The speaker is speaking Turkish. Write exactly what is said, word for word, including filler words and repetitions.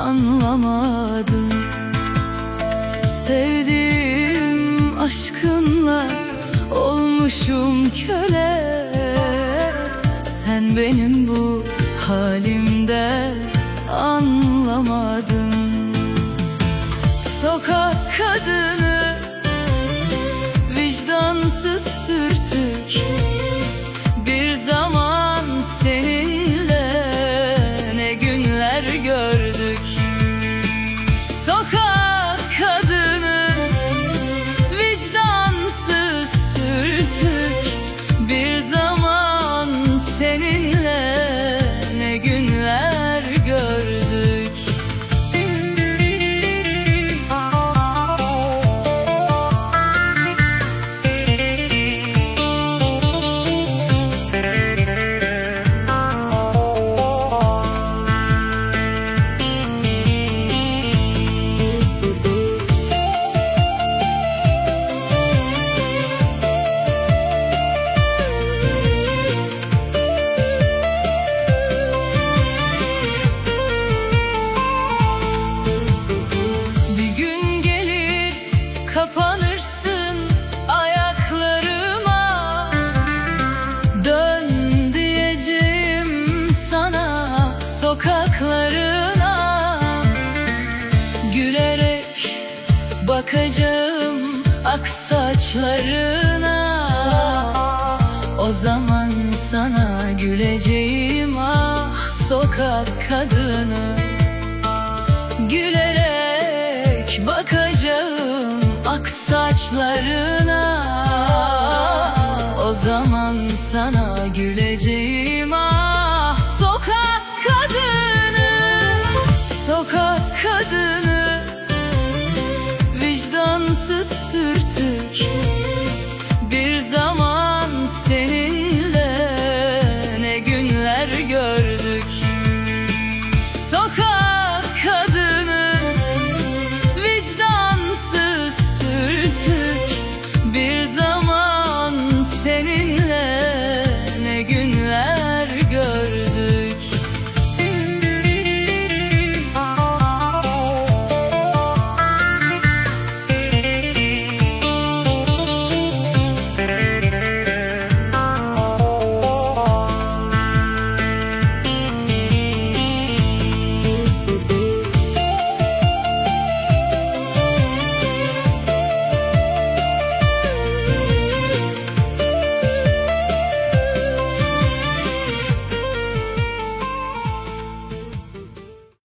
anlamadım. Sevdiğim aşkınla olmuşum köle. Sen benim bu halimde anlamadın. Sokak kadını, vicdansız sürtük. Bir zaman seninle ne günler gördük. Sokak kadını, vicdansız sürtük. Bir zaman seninle ne günler gördük. Kapanırsın ayaklarıma, dön diyeceğim sana sokaklarına. Gülerek bakacağım ak saçlarına. O zaman sana güleceğim ah sokak kadını. Gülerek bakacağım ak saçlarına. O zaman sana güleceğim ah sokak kadını. Sokak kadını, vicdansız sürt